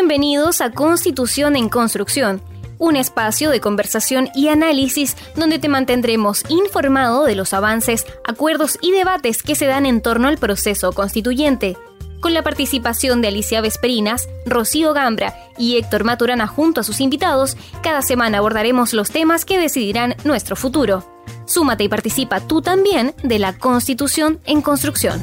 Bienvenidos a Constitución en Construcción, un espacio de conversación y análisis donde te mantendremos informado de los avances, acuerdos y debates que se dan en torno al proceso constituyente. Con la participación de Alicia Vesperinas, Rocío Gambra y Héctor Maturana junto a sus invitados, cada semana abordaremos los temas que decidirán nuestro futuro. Súmate y participa tú también de la Constitución en Construcción.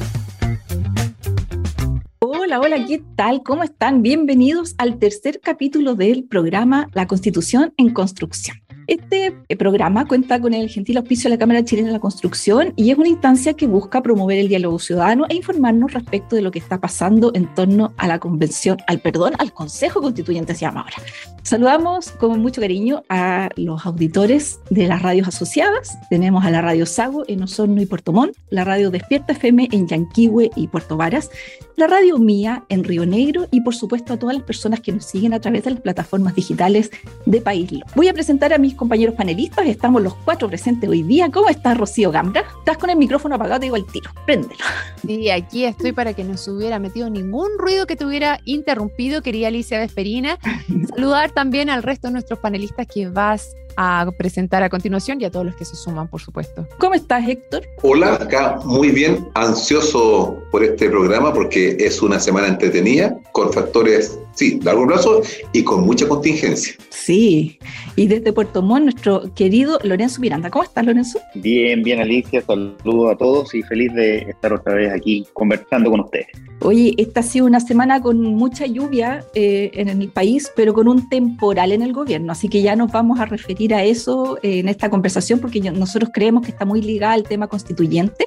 Hola, ¿qué tal? ¿Cómo están? Bienvenidos al tercer capítulo del programa La Constitución en Construcción. Este programa cuenta con el gentil auspicio de la Cámara Chilena de la Construcción y es una instancia que busca promover el diálogo ciudadano e informarnos respecto de lo que está pasando en torno a la convención, al Consejo Constituyente se llama ahora. Saludamos con mucho cariño a los auditores de las radios asociadas. Tenemos a la Radio Sago en Osorno y Puerto Montt, la Radio Despierta FM en Yanquihue y Puerto Varas, la Radio Mía en Río Negro y por supuesto a todas las personas que nos siguen a través de las plataformas digitales de Paislo. Voy a presentar a mis compañeros panelistas, estamos los cuatro presentes hoy día. ¿Cómo estás, Rocío Gambra? Estás con el micrófono apagado, te digo al tiro, préndelo. Sí, aquí estoy para que no se hubiera metido ningún ruido que te hubiera interrumpido, querida Alicia Vesperina. Saludar también al resto de nuestros panelistas que vas a presentar a continuación y a todos los que se suman, por supuesto. ¿Cómo estás, Héctor? Hola, acá muy bien, ansioso por este programa porque es una semana entretenida, con factores, sí, largo plazo y con mucha contingencia. Sí, y desde Puerto Montt, nuestro querido Lorenzo Miranda. ¿Cómo estás, Lorenzo? Bien, Alicia, saludos a todos y feliz de estar otra vez aquí conversando con ustedes. Oye, esta ha sido una semana con mucha lluvia en el país, pero con un temporal en el gobierno, así que ya nos vamos a referir a eso en esta conversación porque nosotros creemos que está muy ligada al tema constituyente,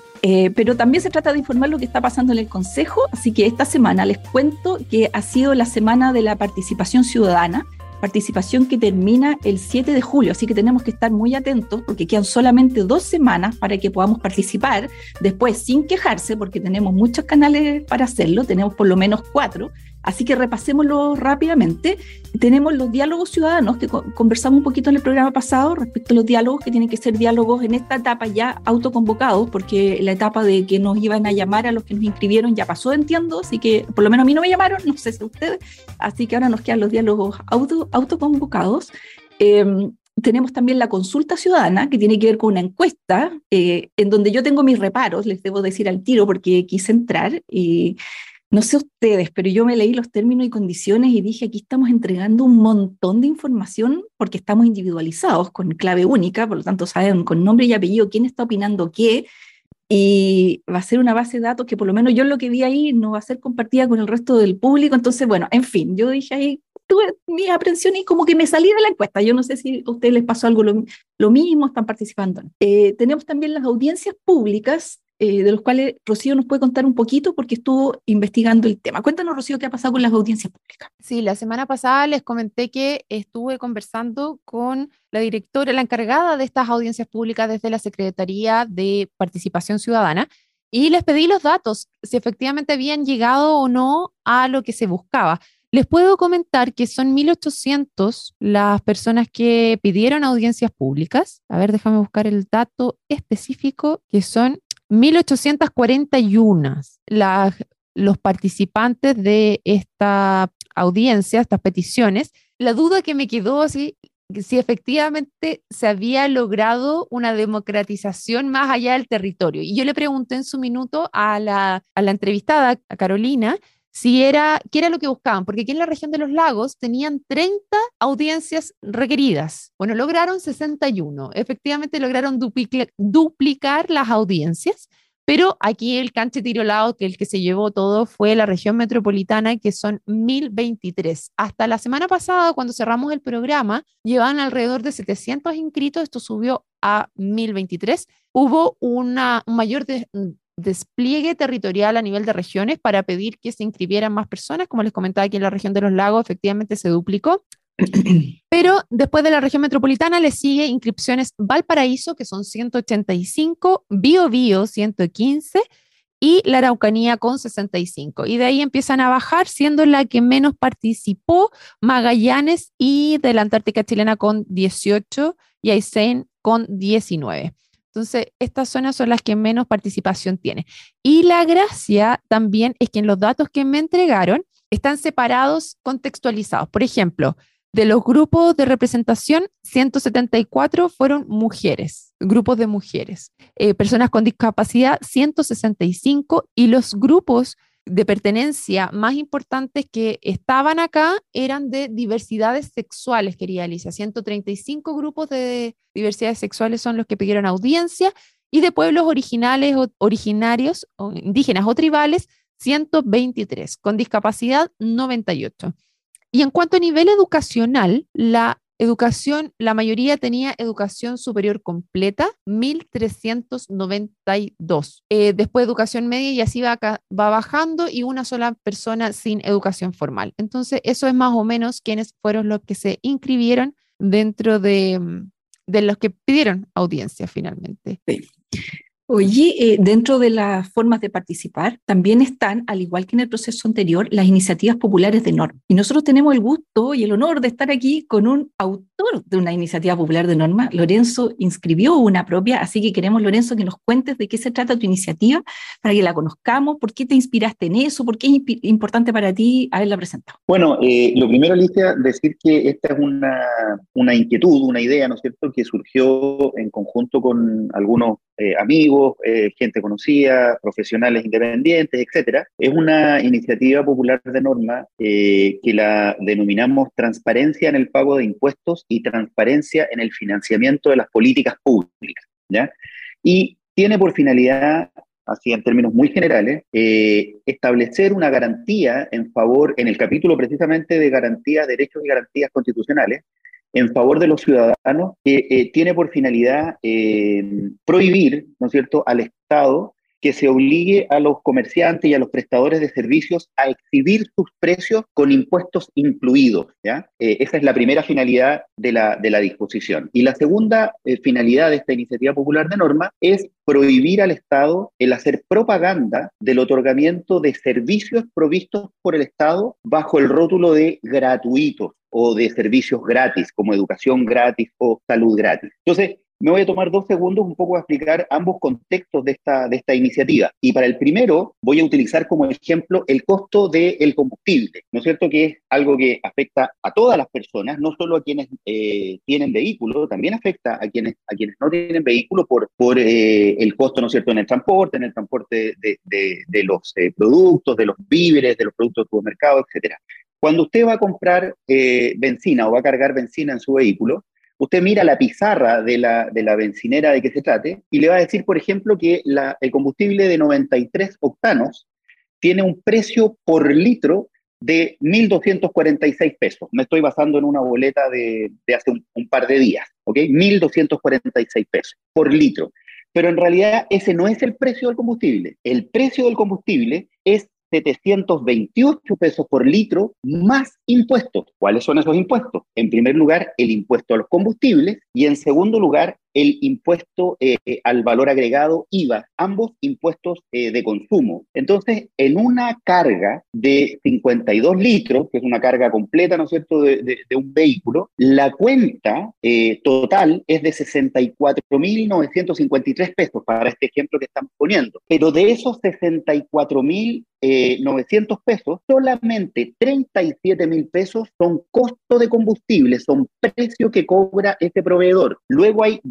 pero también se trata de informar lo que está pasando en el Consejo, así que esta semana les cuento que ha sido la semana de la participación ciudadana, participación que termina el 7 de julio, así que tenemos que estar muy atentos porque quedan solamente 2 semanas para que podamos participar, después sin quejarse porque tenemos muchos canales para hacerlo, tenemos por lo menos 4, así que repasémoslo rápidamente. Tenemos los diálogos ciudadanos que conversamos un poquito en el programa pasado respecto a los diálogos que tienen que ser diálogos en esta etapa ya autoconvocados, porque la etapa de que nos iban a llamar a los que nos inscribieron ya pasó, entiendo, así que por lo menos a mí no me llamaron, no sé si a ustedes, así que ahora nos quedan los diálogos autoconvocados. Tenemos también la consulta ciudadana, que tiene que ver con una encuesta, en donde yo tengo mis reparos, les debo decir al tiro porque quise entrar y no sé ustedes, pero yo me leí los términos y condiciones y dije, aquí estamos entregando un montón de información porque estamos individualizados con clave única, por lo tanto saben con nombre y apellido quién está opinando qué, y va a ser una base de datos que por lo menos yo lo que vi ahí no va a ser compartida con el resto del público. Entonces, bueno, en fin, yo dije ahí, tuve mis aprensiones y como que me salí de la encuesta. Yo no sé si a ustedes les pasó algo lo mismo, están participando. Tenemos también las audiencias públicas, de los cuales Rocío nos puede contar un poquito porque estuvo investigando el tema. Cuéntanos, Rocío, ¿qué ha pasado con las audiencias públicas? Sí, la semana pasada les comenté que estuve conversando con la directora, la encargada de estas audiencias públicas desde la Secretaría de Participación Ciudadana, y les pedí los datos, si efectivamente habían llegado o no a lo que se buscaba. Les puedo comentar que son 1.800 las personas que pidieron audiencias públicas. A ver, déjame buscar el dato específico, que son 1.841 los participantes de esta audiencia, estas peticiones. La duda que me quedó, si efectivamente se había logrado una democratización más allá del territorio. Y yo le pregunté en su minuto a la entrevistada, a Carolina, qué era lo que buscaban, porque aquí en la región de los lagos tenían 30 audiencias requeridas. Bueno, lograron 61. Efectivamente lograron duplicar las audiencias, pero aquí el canche tirolado, que el que se llevó todo fue la región metropolitana, que son 1.023. Hasta la semana pasada, cuando cerramos el programa, llevaban alrededor de 700 inscritos, esto subió a 1.023. Hubo un mayor despliegue territorial a nivel de regiones para pedir que se inscribieran más personas. Como les comentaba, aquí en la región de los lagos efectivamente se duplicó, pero después de la región metropolitana le sigue inscripciones Valparaíso, que son 185, Biobío 115 y la Araucanía con 65, y de ahí empiezan a bajar, siendo la que menos participó Magallanes, y de la Antártica chilena con 18 y Aysén con 19. Entonces, estas zonas son las que menos participación tienen. Y la gracia también es que en los datos que me entregaron están separados, contextualizados. Por ejemplo, de los grupos de representación, 174 fueron mujeres, grupos de mujeres. Personas con discapacidad, 165, y los grupos de pertenencia más importantes que estaban acá eran de diversidades sexuales, querida Alicia. 135 grupos de diversidades sexuales son los que pidieron audiencia, y de pueblos originarios, o indígenas o tribales, 123, con discapacidad 98. Y en cuanto a nivel educacional, la mayoría tenía educación superior completa, 1.392. Después educación media, y así va bajando, y una sola persona sin educación formal. Entonces, eso es más o menos quiénes fueron los que se inscribieron dentro de los que pidieron audiencia finalmente. Sí. Oye, dentro de las formas de participar también están, al igual que en el proceso anterior, las iniciativas populares de norma. Y nosotros tenemos el gusto y el honor de estar aquí con un autor de una iniciativa popular de norma. Lorenzo inscribió una propia, así que queremos, Lorenzo, que nos cuentes de qué se trata tu iniciativa para que la conozcamos, por qué te inspiraste en eso, por qué es importante para ti haberla presentado. Bueno, lo primero, Alicia, decir que esta es una inquietud, una idea, ¿no es cierto?, que surgió en conjunto con algunos amigos, gente conocida, profesionales independientes, etcétera. Es una iniciativa popular de norma que la denominamos transparencia en el pago de impuestos y transparencia en el financiamiento de las políticas públicas, ¿ya? Y tiene por finalidad, así en términos muy generales, establecer una garantía en el capítulo precisamente de garantías, derechos y garantías constitucionales, en favor de los ciudadanos, que tiene por finalidad prohibir, ¿no es cierto?, al Estado que se obligue a los comerciantes y a los prestadores de servicios a exhibir sus precios con impuestos incluidos, ¿ya? Esa es la primera finalidad de la disposición. Y la segunda finalidad de esta iniciativa popular de norma es prohibir al Estado el hacer propaganda del otorgamiento de servicios provistos por el Estado bajo el rótulo de gratuitos o de servicios gratis, como educación gratis o salud gratis. Entonces, me voy a tomar 2 segundos un poco a explicar ambos contextos de esta iniciativa. Y para el primero voy a utilizar como ejemplo el costo del combustible, ¿no es cierto?, que es algo que afecta a todas las personas, no solo a quienes tienen vehículo, también afecta a quienes no tienen vehículo por el costo, ¿no es cierto?, en el transporte de los productos, de los víveres, de los productos de supermercado, etcétera. Cuando usted va a comprar benzina o va a cargar benzina en su vehículo, usted mira la pizarra de la bencinera de que se trate y le va a decir, por ejemplo, que el combustible de 93 octanos tiene un precio por litro de 1.246 pesos. Me estoy basando en una boleta de hace un par de días, ¿ok? 1.246 pesos por litro. Pero en realidad ese no es el precio del combustible. El precio del combustible es 728 pesos por litro más impuestos. ¿Cuáles son esos impuestos? En primer lugar, el impuesto a los combustibles, y en segundo lugar, el impuesto al valor agregado, IVA, ambos impuestos de consumo. Entonces, en una carga de 52 litros, que es una carga completa, ¿no es cierto?, de un vehículo, la cuenta total es de 64.953 pesos, para este ejemplo que estamos poniendo. Pero de esos 64.900 pesos, solamente 37.000 pesos son costo de combustible, son precio que cobra este proveedor. Luego hay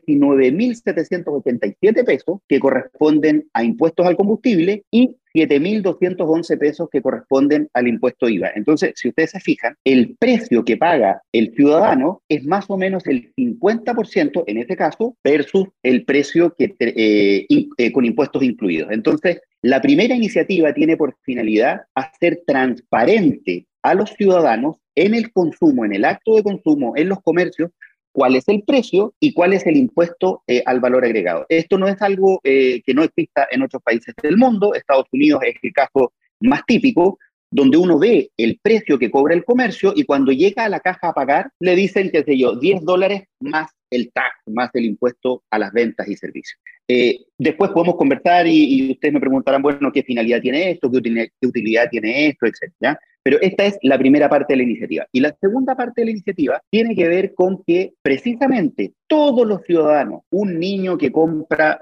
19.787 pesos que corresponden a impuestos al combustible y 7.211 pesos que corresponden al impuesto IVA. Entonces, si ustedes se fijan, el precio que paga el ciudadano es más o menos el 50% en este caso versus el precio con impuestos incluidos. Entonces, la primera iniciativa tiene por finalidad hacer transparente a los ciudadanos en el consumo, en el acto de consumo, en los comercios, cuál es el precio y cuál es el impuesto al valor agregado. Esto no es algo que no exista en otros países del mundo. Estados Unidos es el caso más típico, donde uno ve el precio que cobra el comercio y cuando llega a la caja a pagar, le dicen, qué sé yo, $10 más el tax, más el impuesto a las ventas y servicios. Después podemos conversar y ustedes me preguntarán, bueno, ¿qué finalidad tiene esto? ¿Qué utilidad tiene esto? Etcétera. Pero esta es la primera parte de la iniciativa. Y la segunda parte de la iniciativa tiene que ver con que precisamente todos los ciudadanos, un niño que compra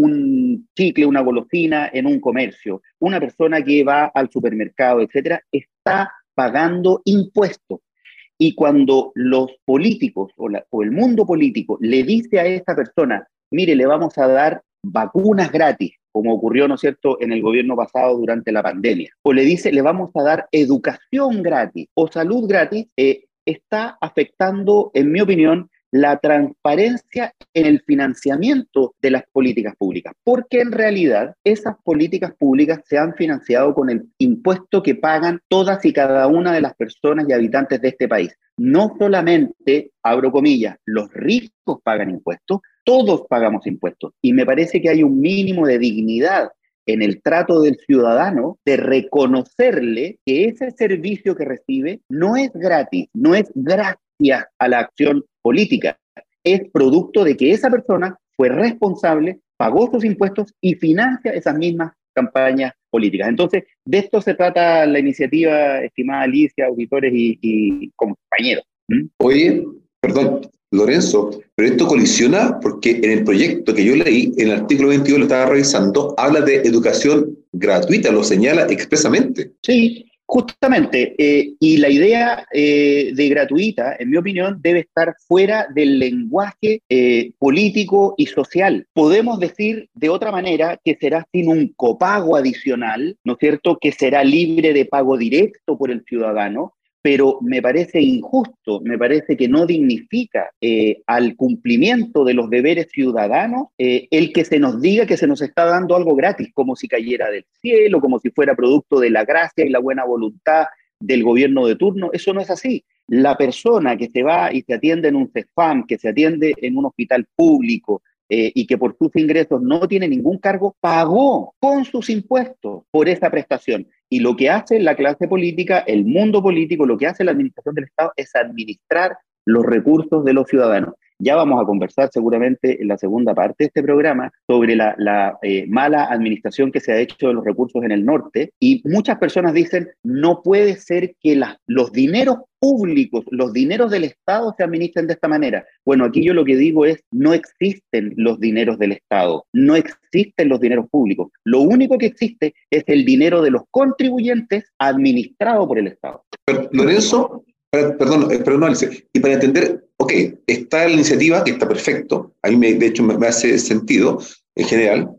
un chicle, una golosina en un comercio, una persona que va al supermercado, etcétera, está pagando impuestos. Y cuando los políticos o el mundo político le dice a esa persona, mire, le vamos a dar vacunas gratis, como ocurrió, ¿no es cierto?, en el gobierno pasado durante la pandemia, o le dice, le vamos a dar educación gratis o salud gratis, está afectando, en mi opinión, la transparencia en el financiamiento de las políticas públicas, porque en realidad esas políticas públicas se han financiado con el impuesto que pagan todas y cada una de las personas y habitantes de este país. No solamente, abro comillas, los ricos pagan impuestos, todos pagamos impuestos. Y me parece que hay un mínimo de dignidad en el trato del ciudadano de reconocerle que ese servicio que recibe no es gratis, no es gracias a la acción política, es producto de que esa persona fue responsable, pagó sus impuestos y financia esas mismas campañas políticas. Entonces, de esto se trata la iniciativa, estimada Alicia, auditores y compañeros. Oye, perdón, Lorenzo, pero esto colisiona porque en el proyecto que yo leí, en el artículo 22, lo estaba revisando, habla de educación gratuita, lo señala expresamente. Sí, justamente, y la idea de gratuita, en mi opinión, debe estar fuera del lenguaje político y social. Podemos decir de otra manera que será sin un copago adicional, ¿no es cierto?, que será libre de pago directo por el ciudadano, pero me parece injusto, me parece que no dignifica al cumplimiento de los deberes ciudadanos el que se nos diga que se nos está dando algo gratis, como si cayera del cielo, como si fuera producto de la gracia y la buena voluntad del gobierno de turno. Eso no es así. La persona que se va y se atiende en un CEFAM, que se atiende en un hospital público, y que por sus ingresos no tiene ningún cargo, pagó con sus impuestos por esa prestación. Y lo que hace la clase política, el mundo político, lo que hace la administración del Estado es administrar los recursos de los ciudadanos. Ya vamos a conversar seguramente en la segunda parte de este programa sobre la mala administración que se ha hecho de los recursos en el norte, y muchas personas dicen, no puede ser que los dineros públicos, los dineros del Estado se administren de esta manera. Bueno, aquí yo lo que digo es, no existen los dineros del Estado, no existen los dineros públicos. Lo único que existe es el dinero de los contribuyentes administrado por el Estado. Pero, Lorenzo, perdón, Alicia, y para entender, ok, está la iniciativa, que está perfecto, a mí de hecho me hace sentido en general,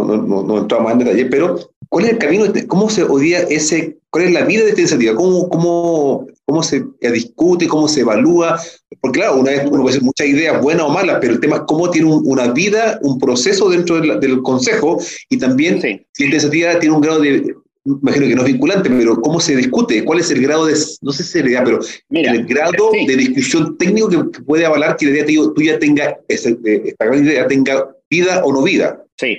no entramos más en detalle, pero ¿cuál es el camino? ¿Cómo se odia cuál es la vida de esta iniciativa? ¿Cómo se discute? ¿Cómo se evalúa? Porque claro, uno puede hacer muchas ideas buenas o malas, pero el tema es cómo tiene una vida, un proceso dentro del Consejo, y también si esta iniciativa tiene un grado de, imagino que no es vinculante, pero ¿cómo se discute? ¿Cuál es el grado de, no sé si seriedad, pero el grado de discusión técnico que puede avalar que la idea tuya tenga, esta gran idea tenga vida o no vida? Sí.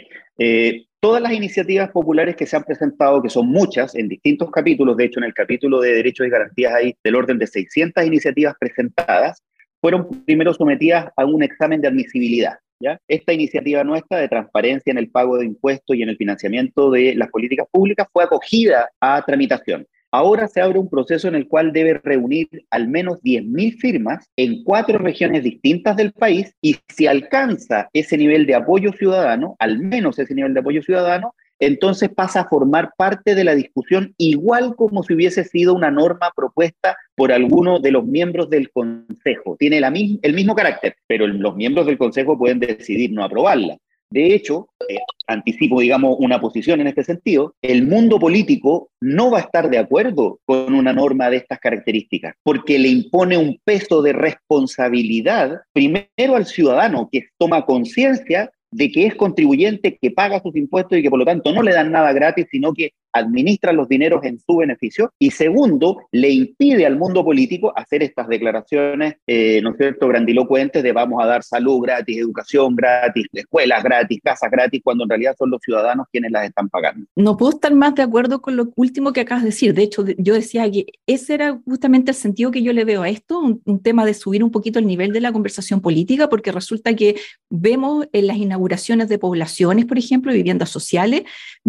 Todas las iniciativas populares que se han presentado, que son muchas, en distintos capítulos, de hecho en el capítulo de Derechos y Garantías hay del orden de 600 iniciativas presentadas, fueron primero sometidas a un examen de admisibilidad, ¿ya? Esta iniciativa nuestra de transparencia en el pago de impuestos y en el financiamiento de las políticas públicas fue acogida a tramitación. Ahora se abre un proceso en el cual debe reunir al menos 10.000 firmas en 4 regiones distintas del país, y si alcanza ese nivel de apoyo ciudadano, al menos ese nivel de apoyo ciudadano, entonces pasa a formar parte de la discusión, igual como si hubiese sido una norma propuesta por alguno de los miembros del Consejo. Tiene el mismo carácter, pero los miembros del Consejo pueden decidir no aprobarla. De hecho, anticipo, digamos, una posición en este sentido, el mundo político no va a estar de acuerdo con una norma de estas características, porque le impone un peso de responsabilidad, primero al ciudadano, que toma conciencia de que es contribuyente, que paga sus impuestos y que por lo tanto no le dan nada gratis, sino que administra los dineros en su beneficio, y segundo, le impide al mundo político hacer estas declaraciones, ¿no es cierto?, grandilocuentes de vamos a dar salud gratis, educación gratis, escuelas gratis, casas gratis, cuando en realidad son los ciudadanos quienes las están pagando. No puedo estar más de acuerdo con lo último que acabas de decir. De hecho, yo decía que ese era justamente el sentido que yo le veo a esto, un tema de subir un poquito el nivel de la conversación política, porque resulta que vemos en las inauguraciones de poblaciones, por ejemplo, viviendas sociales,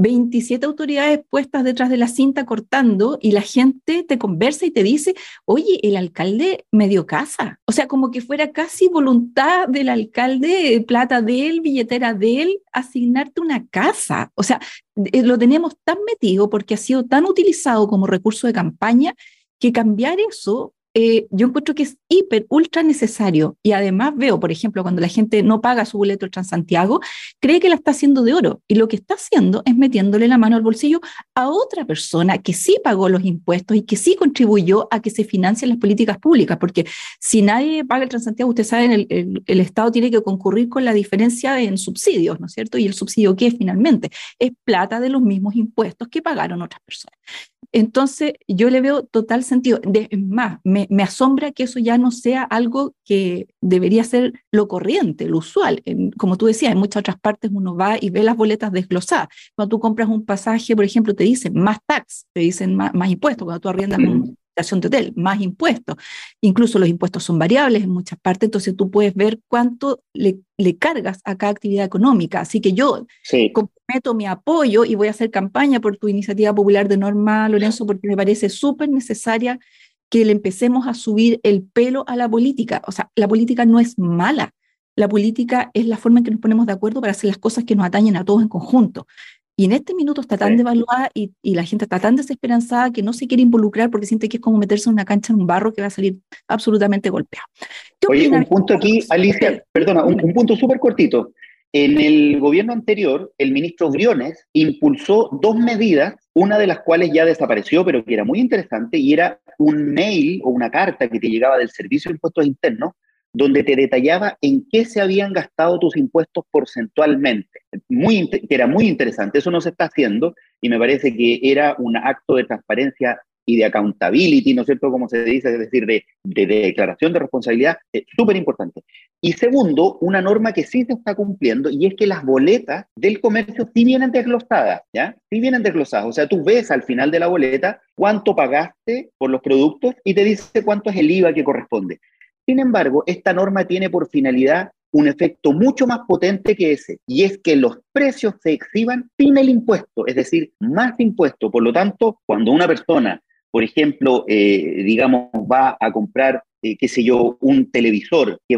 27 autoridades puestas detrás de la cinta cortando, y la gente te conversa y te dice, oye, el alcalde me dio casa. O sea, como que fuera casi voluntad del alcalde, plata de él, billetera de él, asignarte una casa. O sea, lo tenemos tan metido porque ha sido tan utilizado como recurso de campaña que cambiar eso, yo encuentro que es ultra necesario. Y además veo, por ejemplo, cuando la gente no paga su boleto del Transantiago, cree que la está haciendo de oro, y lo que está haciendo es metiéndole la mano al bolsillo a otra persona que sí pagó los impuestos y que sí contribuyó a que se financien las políticas públicas, porque si nadie paga el Transantiago, ustedes saben, el Estado tiene que concurrir con la diferencia en subsidios, ¿no es cierto? Y el subsidio, ¿qué es finalmente? Es plata de los mismos impuestos que pagaron otras personas. Entonces, yo le veo total sentido. Es más, me asombra que eso ya no sea algo que debería ser lo corriente, lo usual. Como tú decías, en muchas otras partes uno va y ve las boletas desglosadas. Cuando tú compras un pasaje, por ejemplo, te dicen más tax, te dicen más impuestos. Cuando tú arriendas una habitación de hotel, más impuestos. Incluso los impuestos son variables en muchas partes, entonces tú puedes ver cuánto le cargas a cada actividad económica. Así que yo comprometo mi apoyo y voy a hacer campaña por tu iniciativa popular de Norma Lorenzo, porque me parece súper necesaria que le empecemos a subir el pelo a la política. O sea, la política no es mala. La política es la forma en que nos ponemos de acuerdo para hacer las cosas que nos atañen a todos en conjunto. Y en este minuto está tan devaluada y la gente está tan desesperanzada que no se quiere involucrar porque siente que es como meterse en una cancha en un barro que va a salir absolutamente golpeado. Oye, un punto aquí, Alicia, perdona, un punto súper cortito. En el gobierno anterior, el ministro Briones impulsó 2 medidas, una de las cuales ya desapareció, pero que era muy interesante, y era un mail o una carta que te llegaba del Servicio de Impuestos Internos, donde te detallaba en qué se habían gastado tus impuestos porcentualmente. Que era muy interesante. Eso no se está haciendo, y me parece que era un acto de transparencia y de accountability, ¿no es cierto?, como se dice, es decir, de declaración de responsabilidad, súper importante. Y segundo, una norma que sí se está cumpliendo, y es que las boletas del comercio sí vienen desglosadas, ¿ya? Sí vienen desglosadas. O sea, tú ves al final de la boleta cuánto pagaste por los productos y te dice cuánto es el IVA que corresponde. Sin embargo, esta norma tiene por finalidad un efecto mucho más potente que ese, y es que los precios se exhiban sin el impuesto, es decir, más impuesto. Por lo tanto, cuando una persona, por ejemplo, digamos, va a comprar, qué sé yo, un televisor que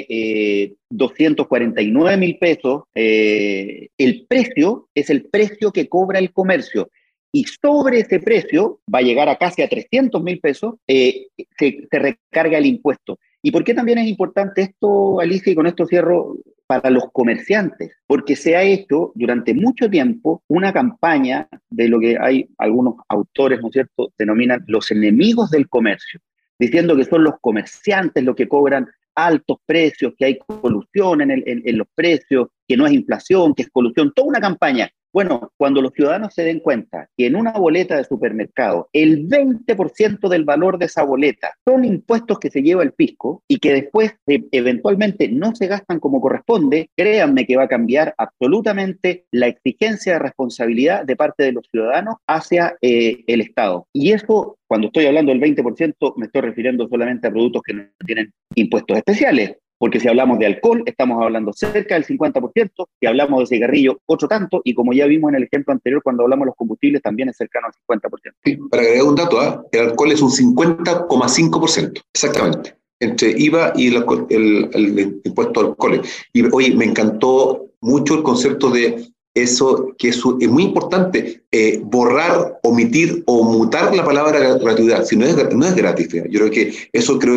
vale 249.000 pesos, el precio es el precio que cobra el comercio. Y sobre ese precio, va a llegar a casi a 300.000 pesos, se recarga el impuesto. ¿Y por qué también es importante esto, Alicia, y con esto cierro, para los comerciantes? Porque se ha hecho durante mucho tiempo una campaña de lo que hay algunos autores, ¿no es cierto?, denominan los enemigos del comercio, diciendo que son los comerciantes los que cobran altos precios, que hay colusión en los precios, que no es inflación, que es colusión, toda una campaña. Bueno, cuando los ciudadanos se den cuenta que en una boleta de supermercado el 20% del valor de esa boleta son impuestos que se lleva el fisco y que después eventualmente no se gastan como corresponde, créanme que va a cambiar absolutamente la exigencia de responsabilidad de parte de los ciudadanos hacia el Estado. Y eso, cuando estoy hablando del 20%, me estoy refiriendo solamente a productos que no tienen impuestos especiales. Porque si hablamos de alcohol, estamos hablando cerca del 50%, si hablamos de cigarrillo, otro tanto, y como ya vimos en el ejemplo anterior, cuando hablamos de los combustibles, también es cercano al 50%. Sí, para agregar un dato, el alcohol es un 50,5%, exactamente, entre IVA y el impuesto al alcohol. Y oye, me encantó mucho el concepto de eso, que es muy importante, borrar, omitir o mutar la palabra gratuidad. Si no es gratis, yo creo que eso va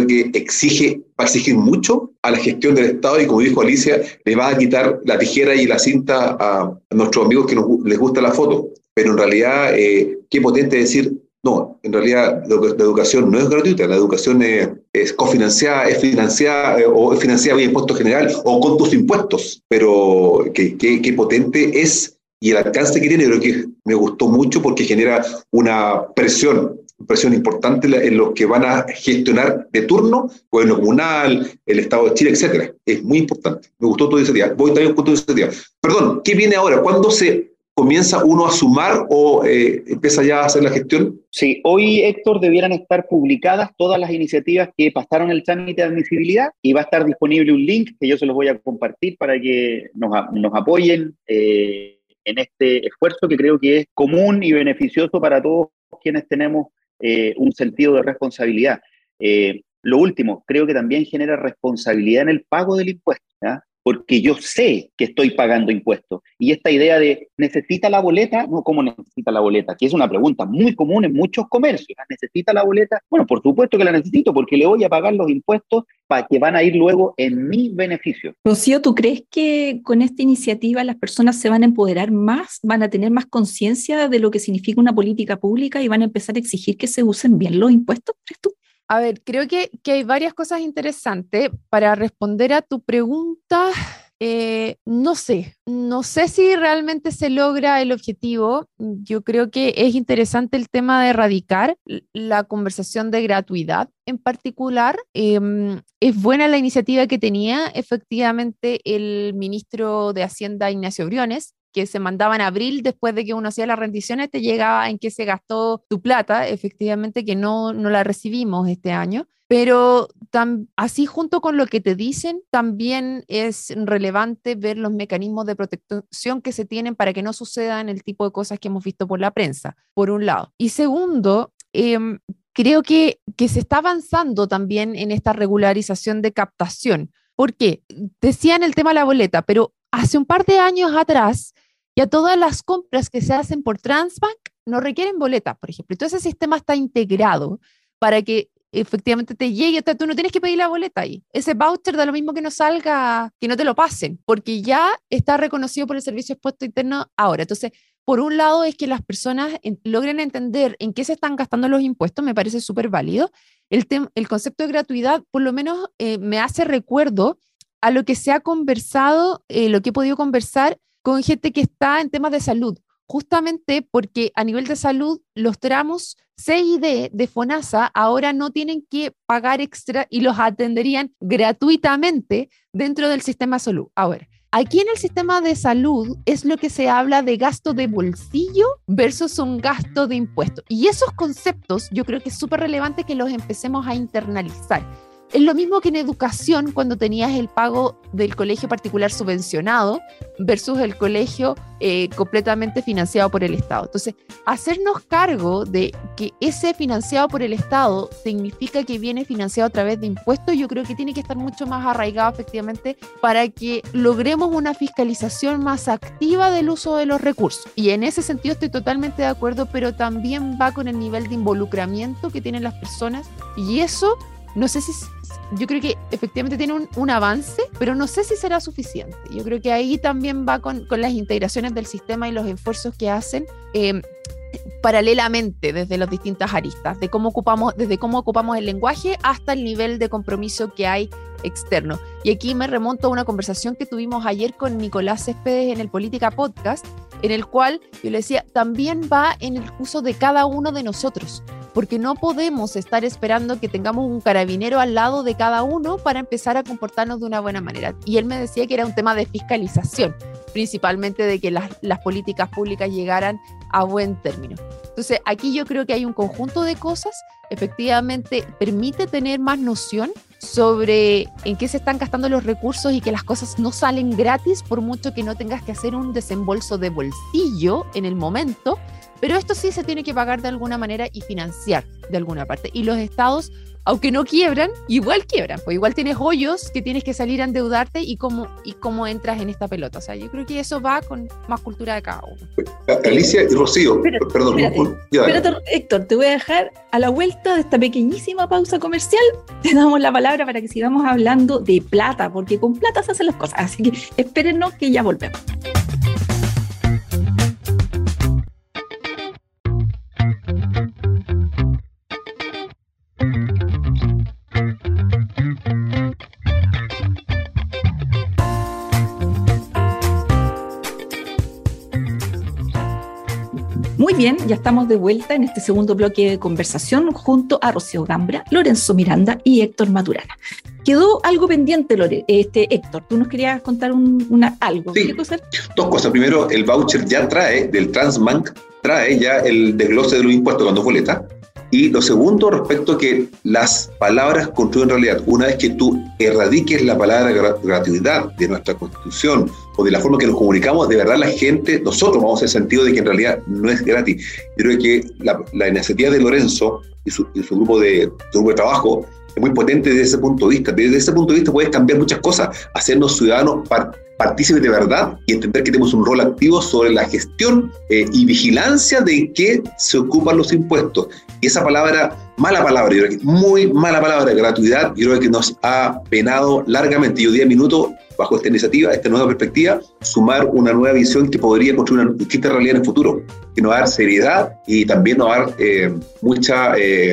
a exigir mucho a la gestión del Estado, y como dijo Alicia, le va a quitar la tijera y la cinta a nuestros amigos que les gusta la foto. Pero en realidad, qué potente decir, no, en realidad la educación no es gratuita, la educación es cofinanciada, es financiada o es financiada vía impuesto general o con tus impuestos. Pero qué potente es y el alcance que tiene, creo que me gustó mucho porque genera una presión importante en los que van a gestionar de turno, gobierno comunal, el Estado de Chile, etcétera. Es muy importante. Me gustó toda esa idea. Voy también con toda esa idea. Perdón, ¿qué viene ahora? ¿Cuándo se comienza uno a sumar o empieza ya a hacer la gestión? Sí, hoy, Héctor, debieran estar publicadas todas las iniciativas que pasaron el trámite de admisibilidad y va a estar disponible un link que yo se los voy a compartir para que nos apoyen en este esfuerzo que creo que es común y beneficioso para todos quienes tenemos un sentido de responsabilidad. Lo último, creo que también genera responsabilidad en el pago del impuesto, ¿ya? Porque yo sé que estoy pagando impuestos. Y esta idea de, ¿necesita la boleta? No, ¿cómo necesita la boleta? Que es una pregunta muy común en muchos comercios. ¿Necesita la boleta? Bueno, por supuesto que la necesito porque le voy a pagar los impuestos para que van a ir luego en mi beneficio. Rocío, ¿tú crees que con esta iniciativa las personas se van a empoderar más, van a tener más conciencia de lo que significa una política pública y van a empezar a exigir que se usen bien los impuestos? ¿Crees tú? A ver, creo que hay varias cosas interesantes. Para responder a tu pregunta, no sé si realmente se logra el objetivo. Yo creo que es interesante el tema de erradicar la conversación de gratuidad en particular. Es buena la iniciativa que tenía efectivamente el ministro de Hacienda, Ignacio Briones, que se mandaba en abril después de que uno hacía las rendiciones, te llegaba en qué se gastó tu plata, efectivamente que no la recibimos este año, pero así junto con lo que te dicen, también es relevante ver los mecanismos de protección que se tienen para que no sucedan el tipo de cosas que hemos visto por la prensa, por un lado. Y segundo, creo que se está avanzando también en esta regularización de captación. ¿Por qué? Decían el tema de la boleta, pero hace un par de años atrás, ya todas las compras que se hacen por Transbank no requieren boletas, por ejemplo. Entonces ese sistema está integrado para que efectivamente te llegue, tú no tienes que pedir la boleta ahí. Ese voucher da lo mismo que no salga, que no te lo pasen, porque ya está reconocido por el Servicio de Impuesto Interno ahora. Entonces, por un lado es que las personas logren entender en qué se están gastando los impuestos, me parece súper válido. El concepto de gratuidad, por lo menos, me hace recuerdo a lo que se ha conversado, lo que he podido conversar con gente que está en temas de salud, justamente porque a nivel de salud los tramos C y D de FONASA ahora no tienen que pagar extra y los atenderían gratuitamente dentro del sistema de salud. Ahora, aquí en el sistema de salud es lo que se habla de gasto de bolsillo versus un gasto de impuestos. Y esos conceptos yo creo que es súper relevante que los empecemos a internalizar. Es lo mismo que en educación cuando tenías el pago del colegio particular subvencionado versus el colegio completamente financiado por el Estado. Entonces, hacernos cargo de que ese financiado por el Estado significa que viene financiado a través de impuestos, yo creo que tiene que estar mucho más arraigado efectivamente para que logremos una fiscalización más activa del uso de los recursos. Y en ese sentido estoy totalmente de acuerdo, pero también va con el nivel de involucramiento que tienen las personas y eso, no sé si... Yo creo que efectivamente tiene un avance, pero no sé si será suficiente. Yo creo que ahí también va con las integraciones del sistema y los esfuerzos que hacen paralelamente desde las distintas aristas, desde cómo ocupamos el lenguaje hasta el nivel de compromiso que hay externo. Y aquí me remonto a una conversación que tuvimos ayer con Nicolás Céspedes en el Política Podcast, en el cual yo le decía, también va en el uso de cada uno de nosotros, porque no podemos estar esperando que tengamos un carabinero al lado de cada uno para empezar a comportarnos de una buena manera. Y él me decía que era un tema de fiscalización, principalmente de que las políticas públicas llegaran a buen término. Entonces, aquí yo creo que hay un conjunto de cosas, efectivamente permite tener más noción sobre en qué se están gastando los recursos y que las cosas no salen gratis, por mucho que no tengas que hacer un desembolso de bolsillo en el momento, pero esto sí se tiene que pagar de alguna manera y financiar de alguna parte. Y los estados, aunque no quiebran, igual quiebran, pues igual tienes hoyos que tienes que salir a endeudarte y cómo entras en esta pelota. O sea, yo creo que eso va con más cultura de cada uno. Alicia y Rocío, perdón. Espérate, Héctor, te voy a dejar a la vuelta de esta pequeñísima pausa comercial. Te damos la palabra para que sigamos hablando de plata, porque con plata se hacen las cosas. Así que espérennos que ya volvemos. Muy bien, ya estamos de vuelta en este segundo bloque de conversación junto a Rocío Gambra, Lorenzo Miranda y Héctor Maturana. Quedó algo pendiente, Héctor, tú nos querías contar algo. Sí, ¿Qué cosa? dos cosas. Primero, el voucher ya trae, del Transbank, trae ya el desglose de los impuestos cuando es boleta. Y lo segundo, respecto a que las palabras construyen realidad. Una vez que tú erradiques la palabra gratuidad de nuestra Constitución o de la forma que nos comunicamos, de verdad la gente, nosotros vamos al sentido de que en realidad no es gratis. Yo creo que la iniciativa de Lorenzo y su grupo de trabajo es muy potente desde ese punto de vista. Desde ese punto de vista puedes cambiar muchas cosas, hacernos ciudadanos partícipes de verdad y entender que tenemos un rol activo sobre la gestión y vigilancia de qué se ocupan los impuestos. Y esa palabra, mala palabra, yo creo que muy mala palabra, gratuidad, yo creo que nos ha penado largamente. Yo 10 minutos, bajo esta iniciativa, esta nueva perspectiva, sumar una nueva visión que podría construir una distinta realidad en el futuro, que nos va a dar seriedad y también nos va a dar mucha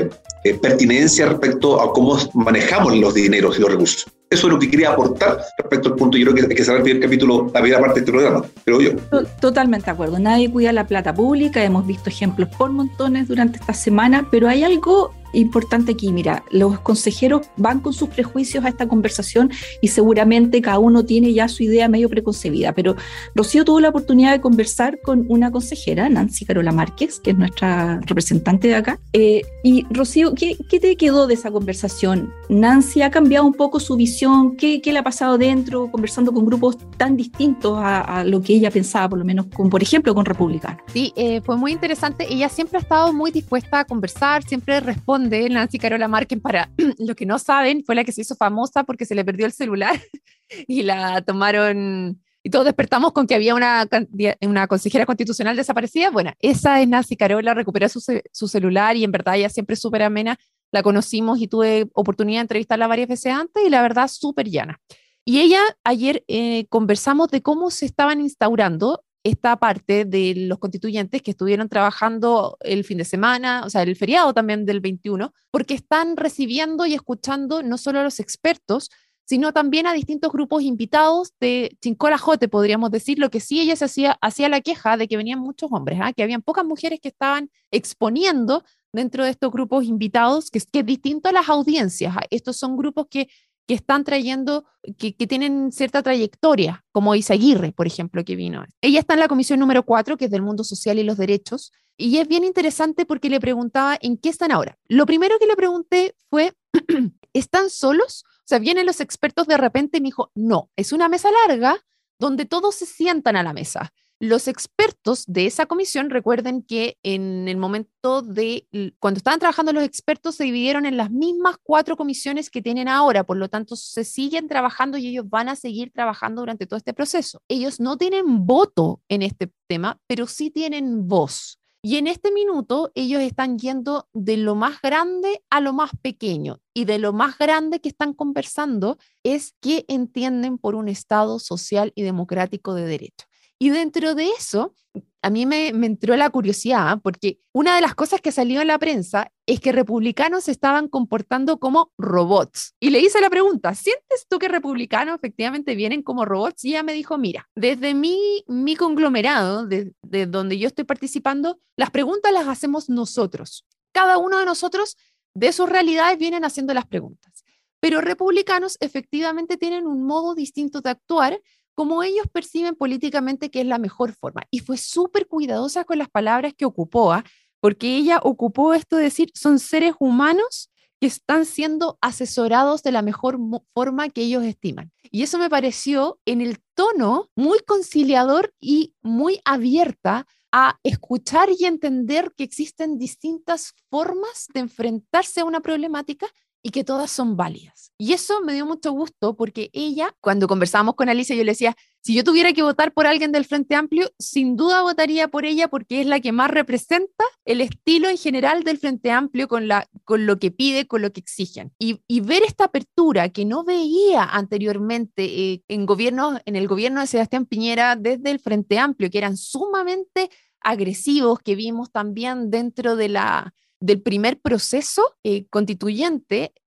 pertinencia respecto a cómo manejamos los dineros y los recursos. Eso es lo que quería aportar respecto al punto. Yo creo que hay que cerrar el primer capítulo, la primera parte de este programa, creo yo. Totalmente de acuerdo. Nadie cuida la plata pública. Hemos visto ejemplos por montones durante esta semana, pero hay algo importante aquí. Mira, los consejeros van con sus prejuicios a esta conversación y seguramente cada uno tiene ya su idea medio preconcebida, pero Rocío tuvo la oportunidad de conversar con una consejera, Nancy Carola Márquez, que es nuestra representante de acá. Y Rocío, ¿qué te quedó de esa conversación? Nancy ha cambiado un poco su visión. ¿Qué le ha pasado dentro conversando con grupos tan distintos a lo que ella pensaba, por lo menos, por ejemplo, con republicanos? Sí, fue muy interesante. Ella siempre ha estado muy dispuesta a conversar, siempre responde. Nancy Carola Márquez, para los que no saben, fue la que se hizo famosa porque se le perdió el celular y la tomaron, y todos despertamos con que había una consejera constitucional desaparecida. Bueno, esa es Nancy Carola, recuperó su celular y en verdad ella siempre es súper amena. La conocimos y tuve oportunidad de entrevistarla varias veces antes y la verdad súper llana. Y ella, ayer conversamos de cómo se estaban instaurando esta parte de los constituyentes que estuvieron trabajando el fin de semana, o sea, el feriado también del 21, porque están recibiendo y escuchando no solo a los expertos, sino también a distintos grupos invitados de Chincolajote, podríamos decir. Lo que sí ella hacía la queja de que venían muchos hombres, que habían pocas mujeres que estaban exponiendo dentro de estos grupos invitados, que es distinto a las audiencias. Estos son grupos que están trayendo, que tienen cierta trayectoria, como Izaguirre, por ejemplo, que vino. Ella está en la comisión número 4, que es del mundo social y los derechos, y es bien interesante porque le preguntaba en qué están ahora. Lo primero que le pregunté fue, ¿están solos? O sea, vienen los expertos de repente y me dijo, no, es una mesa larga donde todos se sientan a la mesa. Los expertos de esa comisión, recuerden que en el momento cuando estaban trabajando los expertos, se dividieron en las mismas 4 comisiones que tienen ahora, por lo tanto se siguen trabajando y ellos van a seguir trabajando durante todo este proceso. Ellos no tienen voto en este tema, pero sí tienen voz. Y en este minuto ellos están yendo de lo más grande a lo más pequeño, y de lo más grande que están conversando es qué entienden por un Estado social y democrático de derecho. Y dentro de eso, a mí me entró la curiosidad, porque una de las cosas que salió en la prensa es que republicanos se estaban comportando como robots. Y le hice la pregunta, ¿sientes tú que republicanos efectivamente vienen como robots? Y ella me dijo, mira, desde mi conglomerado, de donde yo estoy participando, las preguntas las hacemos nosotros. Cada uno de nosotros, de sus realidades, vienen haciendo las preguntas. Pero republicanos efectivamente tienen un modo distinto de actuar, como ellos perciben políticamente que es la mejor forma. Y fue súper cuidadosa con las palabras que ocupó, porque ella ocupó esto de decir, son seres humanos que están siendo asesorados de la mejor forma que ellos estiman. Y eso me pareció, en el tono, muy conciliador y muy abierta a escuchar y entender que existen distintas formas de enfrentarse a una problemática y que todas son válidas. Y eso me dio mucho gusto porque ella, cuando conversábamos con Alicia, yo le decía, si yo tuviera que votar por alguien del Frente Amplio, sin duda votaría por ella porque es la que más representa el estilo en general del Frente Amplio con lo que pide, con lo que exigen. Y ver esta apertura que no veía anteriormente en el gobierno de Sebastián Piñera desde el Frente Amplio, que eran sumamente agresivos, que vimos también dentro del primer proceso constituyente,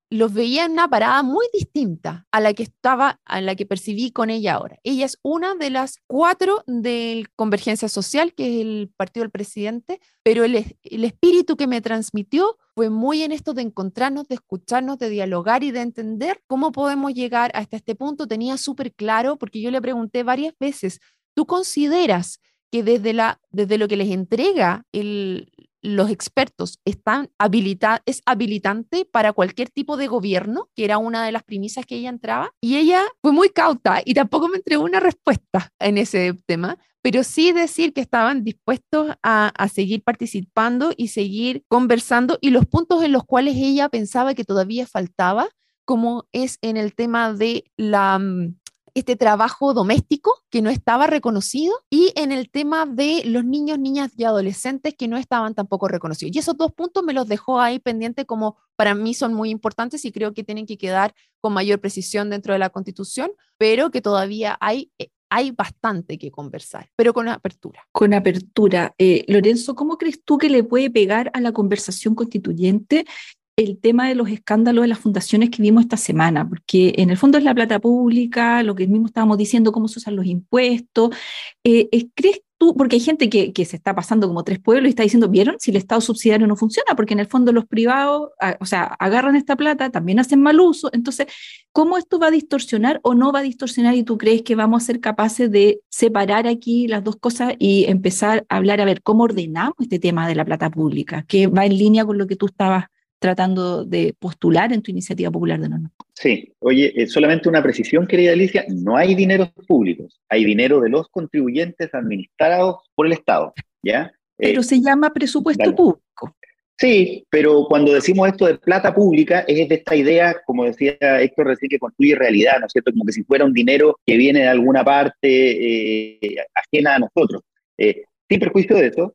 los veía en una parada muy distinta a la que percibí con ella ahora. Ella es una de las 4 del Convergencia Social, que es el partido del presidente, pero el espíritu que me transmitió fue muy en esto de encontrarnos, de escucharnos, de dialogar y de entender cómo podemos llegar hasta este punto. Tenía súper claro, porque yo le pregunté varias veces, ¿tú consideras que desde lo que les entrega los expertos es habilitante para cualquier tipo de gobierno, que era una de las premisas que ella entraba? Y ella fue muy cauta y tampoco me entregó una respuesta en ese tema, pero sí decir que estaban dispuestos a seguir participando y seguir conversando, y los puntos en los cuales ella pensaba que todavía faltaba, como es en el tema de este trabajo doméstico que no estaba reconocido, y en el tema de los niños, niñas y adolescentes que no estaban tampoco reconocidos. Y esos 2 puntos me los dejó ahí pendiente, como para mí son muy importantes y creo que tienen que quedar con mayor precisión dentro de la Constitución, pero que todavía hay bastante que conversar, pero con apertura. Con apertura. Lorenzo, ¿cómo crees tú que le puede pegar a la conversación constituyente el tema de los escándalos de las fundaciones que vimos esta semana? Porque en el fondo es la plata pública, lo que mismo estábamos diciendo, cómo se usan los impuestos. ¿Crees tú? Porque hay gente que se está pasando como 3 pueblos y está diciendo, ¿vieron? Si el Estado subsidiario no funciona, porque en el fondo los privados, agarran esta plata, también hacen mal uso. Entonces, ¿cómo esto va a distorsionar o no va a distorsionar? ¿Y tú crees que vamos a ser capaces de separar aquí las 2 cosas y empezar a hablar, a ver, cómo ordenamos este tema de la plata pública, que va en línea con lo que tú estabas tratando de postular en tu iniciativa popular de norma? Sí, oye, solamente una precisión, querida Alicia, no hay dineros públicos, hay dinero de los contribuyentes administrados por el Estado, ¿ya? Pero se llama presupuesto dale. público. Sí, pero cuando decimos esto de plata pública, es de esta idea, como decía Héctor recién, que construye realidad, ¿no es cierto? Como que si fuera un dinero que viene de alguna parte ajena a nosotros. Sin perjuicio de eso,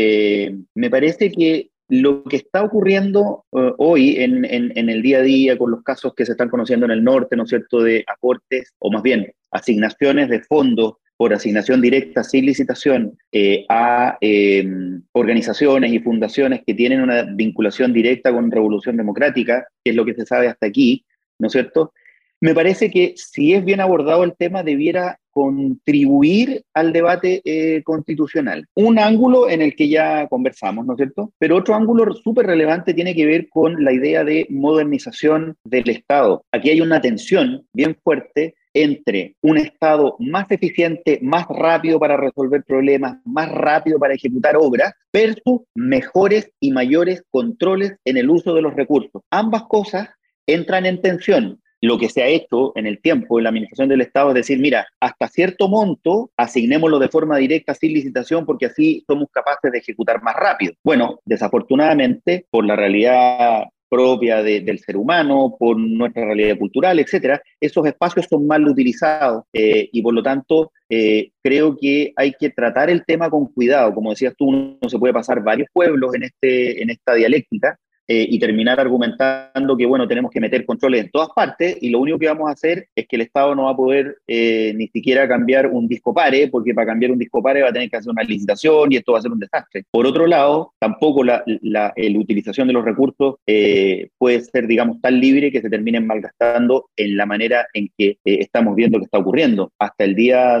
me parece que lo que está ocurriendo hoy en el día a día con los casos que se están conociendo en el norte, ¿no es cierto?, de aportes, o más bien asignaciones de fondos por asignación directa sin licitación a organizaciones y fundaciones que tienen una vinculación directa con Revolución Democrática, que es lo que se sabe hasta aquí, ¿no es cierto? Me parece que si es bien abordado el tema, debiera contribuir al debate constitucional. Un ángulo en el que ya conversamos, ¿no es cierto? Pero otro ángulo súper relevante tiene que ver con la idea de modernización del Estado. Aquí hay una tensión bien fuerte entre un Estado más eficiente, más rápido para resolver problemas, más rápido para ejecutar obras, versus mejores y mayores controles en el uso de los recursos. Ambas cosas entran en tensión. Lo que se ha hecho en el tiempo en la administración del Estado es decir, mira, hasta cierto monto asignémoslo de forma directa sin licitación porque así somos capaces de ejecutar más rápido. Bueno, desafortunadamente, por la realidad propia del ser humano, por nuestra realidad cultural, etcétera, esos espacios son mal utilizados y por lo tanto creo que hay que tratar el tema con cuidado. Como decías tú, no se puede pasar varios pueblos en esta dialéctica y terminar argumentando que, bueno, tenemos que meter controles en todas partes y lo único que vamos a hacer es que el Estado no va a poder ni siquiera cambiar un disco pare, porque para cambiar un disco pare va a tener que hacer una licitación y esto va a ser un desastre. Por otro lado, tampoco la utilización de los recursos puede ser, digamos, tan libre que se terminen malgastando en la manera en que estamos viendo que está ocurriendo. Hasta el día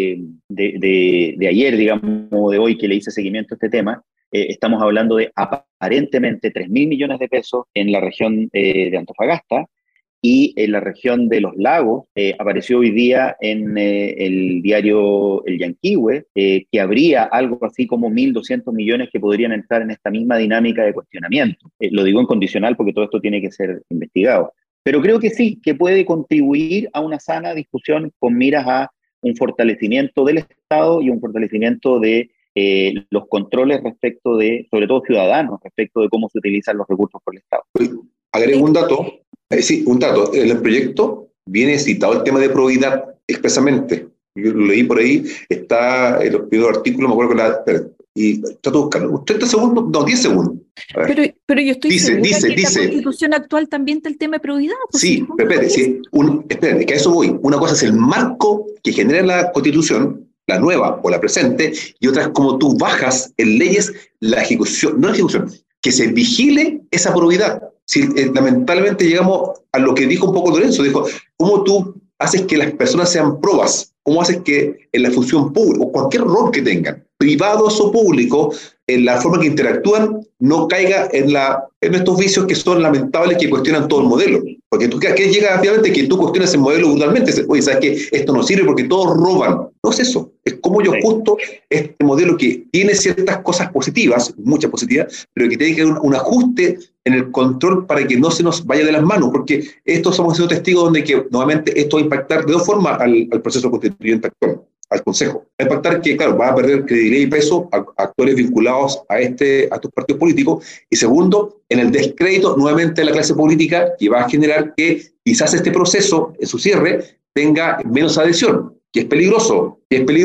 de ayer, digamos, de hoy que le hice seguimiento a este tema, estamos hablando de aparentemente 3.000 millones de pesos en la región de Antofagasta, y en la región de Los Lagos apareció hoy día en el diario El Yanquihue que habría algo así como 1.200 millones que podrían entrar en esta misma dinámica de cuestionamiento. Lo digo en condicional porque todo esto tiene que ser investigado. Pero creo que sí, que puede contribuir a una sana discusión con miras a un fortalecimiento del Estado y un fortalecimiento de los controles respecto de, sobre todo ciudadanos, respecto de cómo se utilizan los recursos por el Estado. Agrego un dato. Sí, un dato. En el proyecto viene citado el tema de probidad expresamente. Yo lo leí por ahí, está en los primeros artículos, me acuerdo que y trato de buscarlo. 30 segundos, no, 10 segundos. Pero yo estoy segura que en la Constitución actual también está el tema de probidad. Pues sí, espérate, que a eso voy. Una cosa es el marco que genera la Constitución, la nueva o la presente, y otra es cómo tú bajas en leyes la ejecución, no la ejecución, que se vigile esa probidad. si, lamentablemente llegamos a lo que dijo un poco Lorenzo, dijo, ¿cómo tú haces que las personas sean probas? ¿Cómo haces que en la función pública, o cualquier rol que tengan, privados o públicos, en la forma que interactúan, no caiga en estos vicios que son lamentables, que cuestionan todo el modelo? Porque tú, ¿qué llega finalmente? Que tú cuestionas el modelo brutalmente. Oye, ¿sabes qué? Esto no sirve porque todos roban. No es eso. Es como yo ajusto este modelo que tiene ciertas cosas positivas, muchas positivas, pero que tiene que haber un ajuste en el control para que no se nos vaya de las manos, porque estos somos siendo testigos donde que nuevamente esto va a impactar de dos formas al proceso constituyente actual, al Consejo. Va a impactar que, claro, va a perder credibilidad y peso a actores vinculados a estos partidos políticos, y segundo, en el descrédito nuevamente de la clase política, que va a generar que quizás este proceso, en su cierre, tenga menos adhesión, que es peligroso.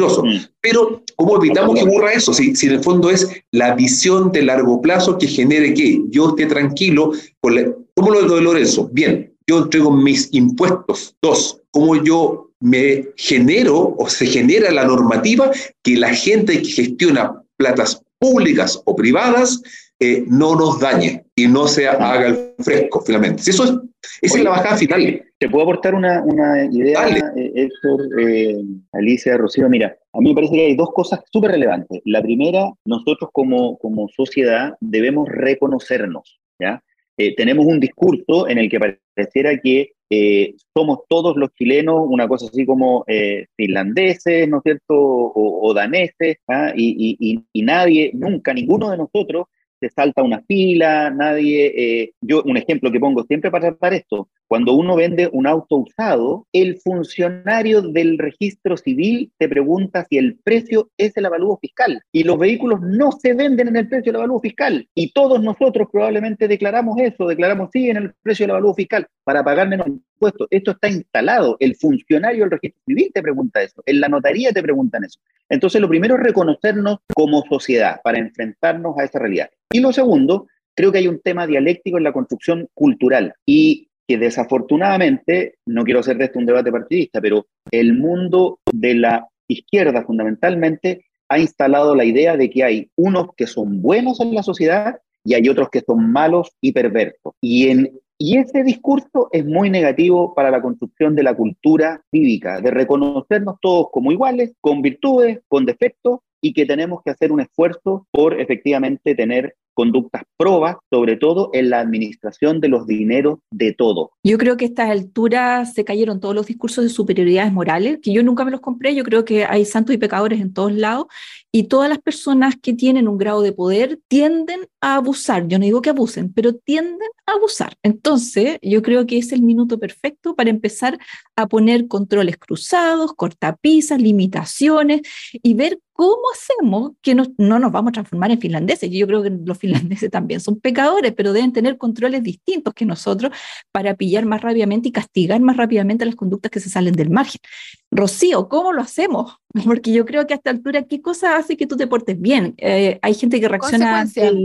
Pero, ¿cómo evitamos que ocurra eso? Si en el fondo es la visión de largo plazo que genere que yo esté tranquilo, ¿cómo lo de Lorenzo? Bien, yo entrego mis impuestos. Dos, ¿cómo yo me genero o se genera la normativa que la gente que gestiona platas públicas o privadas no nos dañe y no se haga el fresco, finalmente? Si esa es la bajada final. ¿Te puedo aportar una idea, Héctor, Alicia, Rocío? Mira, a mí me parece que hay dos cosas súper relevantes. La primera, nosotros como sociedad debemos reconocernos, ¿ya? Tenemos un discurso en el que pareciera que somos todos los chilenos una cosa así como finlandeses, ¿no es cierto?, o daneses, ¿ah? Y nadie, nunca, ninguno de nosotros se salta una fila, nadie... yo, un ejemplo que pongo siempre para tratar esto, cuando uno vende un auto usado, el funcionario del registro civil te pregunta si el precio es el avalúo fiscal, y los vehículos no se venden en el precio del avalúo fiscal, y todos nosotros probablemente declaramos sí en el precio del avalúo fiscal, para pagar menos impuestos. Esto está instalado, el funcionario del registro civil te pregunta eso, en la notaría te preguntan eso. Entonces lo primero es reconocernos como sociedad para enfrentarnos a esa realidad. Y lo segundo, creo que hay un tema dialéctico en la construcción cultural y que desafortunadamente, no quiero hacer de esto un debate partidista, pero el mundo de la izquierda fundamentalmente ha instalado la idea de que hay unos que son buenos en la sociedad y hay otros que son malos y perversos. Y ese discurso es muy negativo para la construcción de la cultura cívica, de reconocernos todos como iguales, con virtudes, con defectos, y que tenemos que hacer un esfuerzo por efectivamente tener conductas probas, sobre todo en la administración de los dineros de todo. Yo creo que a estas alturas se cayeron todos los discursos de superioridades morales, que yo nunca me los compré. Yo creo que hay santos y pecadores en todos lados, y todas las personas que tienen un grado de poder tienden a abusar. Yo no digo que abusen, pero tienden a abusar. Entonces, yo creo que es el minuto perfecto para empezar a poner controles cruzados, cortapisas, limitaciones, y ver cómo hacemos que no nos vamos a transformar en finlandeses. Yo creo que los finlandeses también son pecadores, pero deben tener controles distintos que nosotros para pillar más rápidamente y castigar más rápidamente las conductas que se salen del margen. Rocío, ¿cómo lo hacemos? Porque yo creo que a esta altura, ¿qué cosa hace que tú te portes bien? Hay gente que reacciona...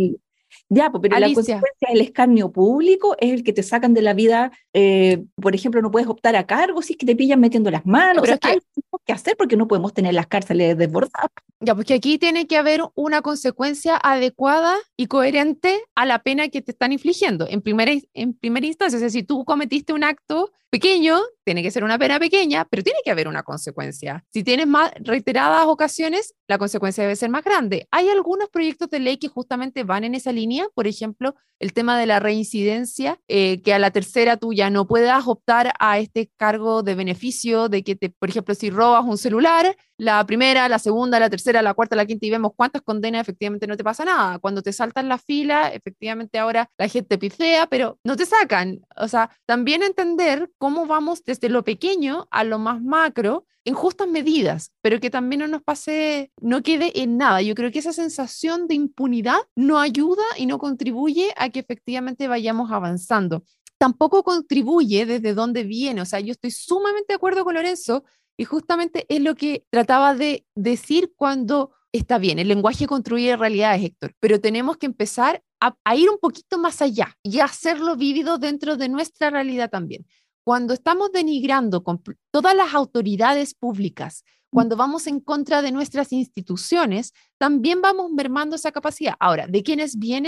Ya, pero Alicia, la consecuencia del escarnio público es el que te sacan de la vida. Por ejemplo, no puedes optar a cargos si es que te pillan metiendo las manos. Pero o sea, hay que hacer porque no podemos tener las cárceles desbordadas. Ya, porque aquí tiene que haber una consecuencia adecuada y coherente a la pena que te están infligiendo en primera instancia. O sea, si tú cometiste un acto pequeño, tiene que ser una pena pequeña, pero tiene que haber una consecuencia. Si tienes más reiteradas ocasiones, la consecuencia debe ser más grande. Hay algunos proyectos de ley que justamente van en esa línea, por ejemplo, el tema de la reincidencia, que a la tercera tú ya no puedas optar a este cargo de beneficio, de que, por ejemplo, si robas un celular, la primera, la segunda, la tercera, la cuarta, la quinta, y vemos cuántas condenas, efectivamente no te pasa nada. Cuando te saltan la fila, efectivamente ahora la gente pifea, pero no te sacan. O sea, también entender cómo vamos desde lo pequeño a lo más macro en justas medidas, pero que también no nos pase, no quede en nada. Yo creo que esa sensación de impunidad no ayuda y no contribuye a que efectivamente vayamos avanzando. Tampoco contribuye desde dónde viene. O sea, yo estoy sumamente de acuerdo con Lorenzo y justamente es lo que trataba de decir cuando está bien, el lenguaje construye realidades, Héctor, pero tenemos que empezar a ir un poquito más allá y hacerlo vívido dentro de nuestra realidad también. Cuando estamos denigrando con todas las autoridades públicas, cuando vamos en contra de nuestras instituciones, también vamos mermando esa capacidad. Ahora, ¿de quiénes vienen?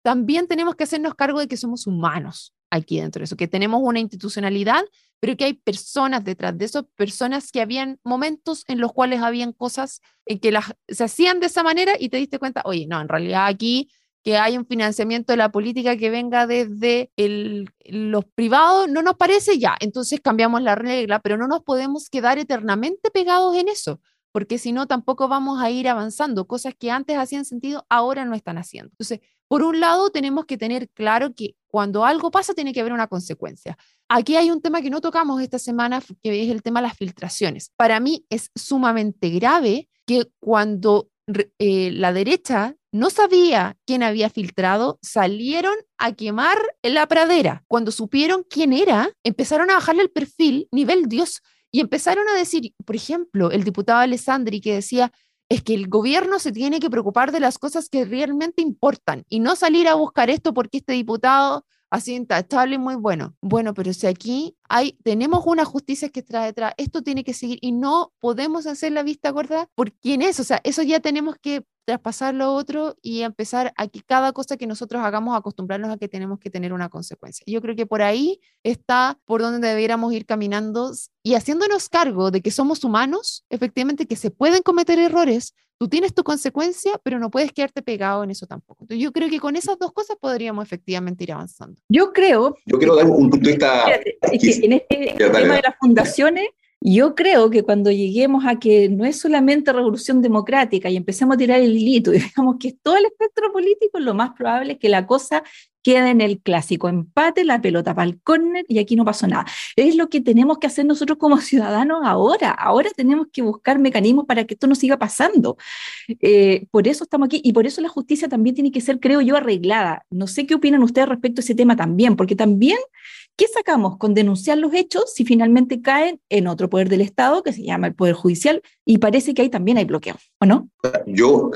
también tenemos que hacernos cargo de que somos humanos aquí dentro de eso, que tenemos una institucionalidad, pero que hay personas detrás de eso, personas que habían momentos en los cuales habían cosas en que se hacían de esa manera y te diste cuenta, oye, no, en realidad aquí que hay un financiamiento de la política que venga desde los privados, no nos parece ya, entonces cambiamos la regla, pero no nos podemos quedar eternamente pegados en eso, porque si no tampoco vamos a ir avanzando, cosas que antes hacían sentido, ahora no están haciendo. Entonces, por un lado, tenemos que tener claro que cuando algo pasa tiene que haber una consecuencia. Aquí hay un tema que no tocamos esta semana, que es el tema de las filtraciones. Para mí es sumamente grave que cuando la derecha no sabía quién había filtrado, salieron a quemar la pradera. Cuando supieron quién era, empezaron a bajarle el perfil nivel Dios y empezaron a decir, por ejemplo, el diputado Alessandri que decía, es que el gobierno se tiene que preocupar de las cosas que realmente importan y no salir a buscar esto porque este diputado así intachable y muy bueno. Bueno, pero si aquí tenemos una justicia que está detrás, esto tiene que seguir y no podemos hacer la vista gorda por quién es. O sea, eso ya tenemos que traspasarlo a otro y empezar a que cada cosa que nosotros hagamos acostumbrarnos a que tenemos que tener una consecuencia. Yo creo que por ahí está por donde debiéramos ir caminando y haciéndonos cargo de que somos humanos, efectivamente que se pueden cometer errores. Tú tienes tu consecuencia, pero no puedes quedarte pegado en eso tampoco. Entonces, yo creo que con esas dos cosas podríamos efectivamente ir avanzando. Yo quiero dar un punto de vista. Es que en este tema de las fundaciones, yo creo que cuando lleguemos a que no es solamente revolución democrática y empecemos a tirar el hilito y digamos que es todo el espectro político, lo más probable es que la cosa quede en el clásico empate, la pelota para el córner y aquí no pasó nada. Es lo que tenemos que hacer nosotros como ciudadanos ahora. Ahora tenemos que buscar mecanismos para que esto no siga pasando. Por eso estamos aquí y por eso la justicia también tiene que ser, creo yo, arreglada. No sé qué opinan ustedes respecto a ese tema también, porque también, ¿qué sacamos con denunciar los hechos si finalmente caen en otro poder del Estado que se llama el Poder Judicial y parece que ahí también hay bloqueo, ¿o no? Yo